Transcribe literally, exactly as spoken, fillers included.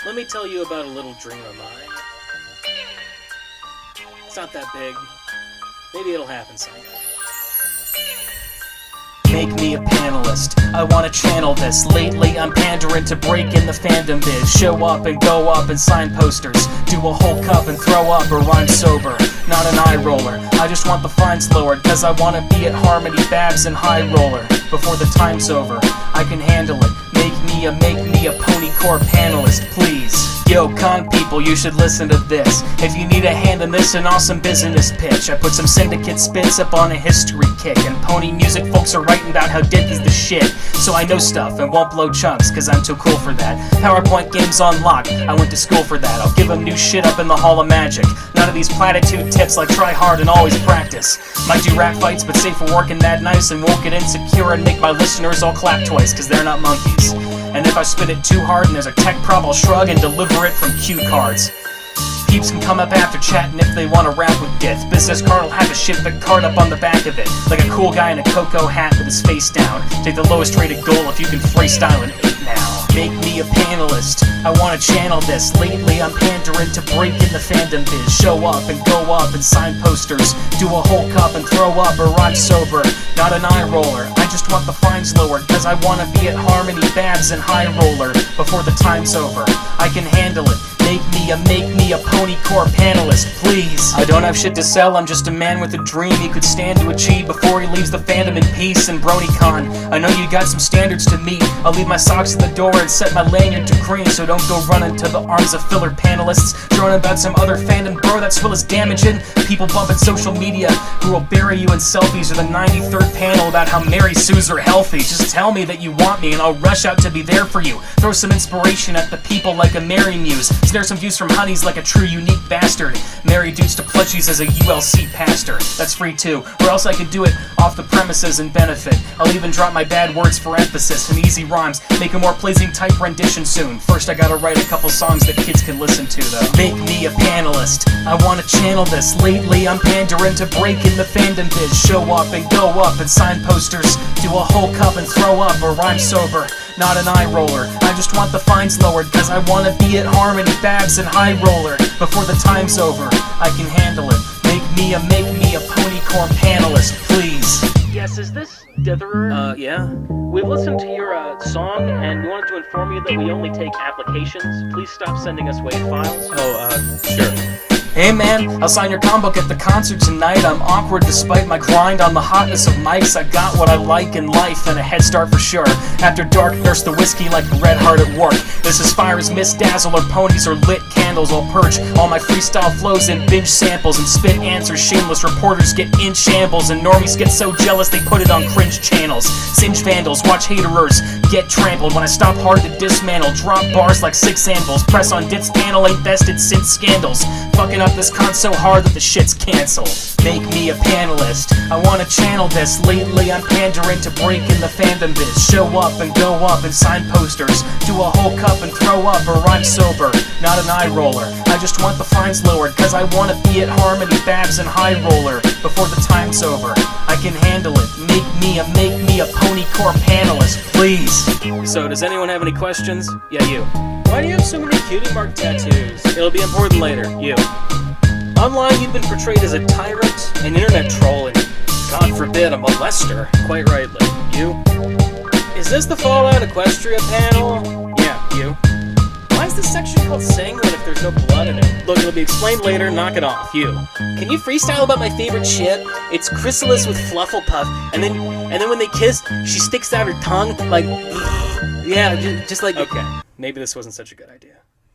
let me tell you about a little dream of mine. It's not that big. Maybe it'll happen someday. Make me a panelist, I wanna channel this. Lately I'm pandering to break in the fandom biz. Show up and go up and sign posters. Do a whole cup and throw up, or I'm sober. Not an eye roller, I just want the fines lowered. Cause I wanna be at Harmony, Babs, and High Roller. Before the time's over, I can handle it. Make me a, make me a Pony Corps panelist, please. Yo, con people, you should listen to this. If you need a hand in this, an awesome business pitch. I put some syndicate spits up on a history kick. And pony music folks are writing about how Dick is the shit. So I know stuff and won't blow chunks, cause I'm too cool for that. PowerPoint games on lock, I went to school for that. I'll give them new shit up in the Hall of Magic. None of these platitude tips like try hard and always practice. Might do rap fights, but safe for working that nice. And won't get insecure and make my listeners all clap twice, cause they're not monkeys. And if I spit it too hard and there's a tech prob, I'll shrug and deliver it from cue cards. Peeps can come up after chatting if they want to rap with Dith. Business card will have a shit the card up on the back of it, like a cool guy in a cocoa hat with his face down. Take the lowest rated goal if you can freestyle an eight now. Make me a panelist, I wanna channel this. Lately I'm pandering to break in the fandom biz. Show up and go up and sign posters. Do a whole cup and throw up, or I'm sober. Not an eye roller, I just want the fines lowered. Cause I wanna be at Harmony, Babs, and High Roller. Before the time's over, I can handle it. Make me a, make me a Pony Corps panelist, please. I don't have shit to sell, I'm just a man with a dream he could stand to achieve before he leaves the fandom in peace. And BronyCon, I know you got some standards to meet. I'll leave my socks at the door and set my lanyard to green. So don't go running to the arms of filler panelists, droning about some other fandom bro that's full is damaging. People bumping social media who will bury you in selfies, or the ninety-third panel about how Mary Sue's are healthy. Just tell me that you want me and I'll rush out to be there for you. Throw some inspiration at the people like a Mary Muse. Snare some views from honeys like a true unique bastard. Marry dudes to pledges as a U L C pastor. That's free too, or else I could do it off the premises and benefit. I'll even drop my bad words for emphasis and easy rhymes. Make a more pleasing type rendition soon. First I gotta write a couple songs that kids can listen to though. Make me a panelist, I wanna channel this. Lately I'm pandering to break in the fandom biz. Show up and go up and sign posters. Do a whole cup and throw up, or I'm sober. Not an eye roller, I just want the fines lowered. Cause I wanna be at Harmony, Babs, and High Roller. Before the time's over, I can handle it. Make me a, make me a Pony Corps panelist, please. Yes, is this Ditherer? Uh, yeah? We've listened to your, uh, song, and we wanted to inform you that we only take applications. Please stop sending us WAV files. Oh, uh, sure. Hey man, I'll sign your comic book at the concert tonight. I'm awkward despite my grind on the hotness of mics. I got what I like in life and a head start for sure. After dark, nurse the whiskey like a red heart at work. This is fire as Miss Dazzle or ponies or lit candles. I'll perch all my freestyle flows in binge samples and spit answers. Shameless reporters get in shambles and normies get so jealous they put it on cringe channels. Singe vandals, watch haterers get trampled when I stop hard to dismantle. Drop bars like six anvils. Press on Dit's panel, ain't bested since scandals. Fucking up this con so hard that the shit's cancelled. Make me a panelist, I wanna channel this. Lately I'm pandering to break in the fandom biz. Show up and go up and sign posters. Do a whole cup and throw up, or I'm sober. Not an eye roller, I just want the fines lowered. Cause I wanna be at Harmony, Babs, and High Roller. Before the time's over, I can handle it. Make me a, make me a Pony Corps panelist, please. So does anyone have any questions? Yeah, you. Why do you have so many cutie mark tattoos? It'll be important later. You. Online, you've been portrayed as a tyrant, an internet troll, and, God forbid, a molester. Quite rightly. You. Is this the Fallout Equestria panel? Yeah, you. Why is this section called Sanguine if there's no blood in it? Look, it'll be explained later, knock it off. You. Can you freestyle about my favorite shit? It's Chrysalis with Flufflepuff, and then, and then when they kiss, she sticks out her tongue, like, yeah, just, just like... Okay, maybe this wasn't such a good idea.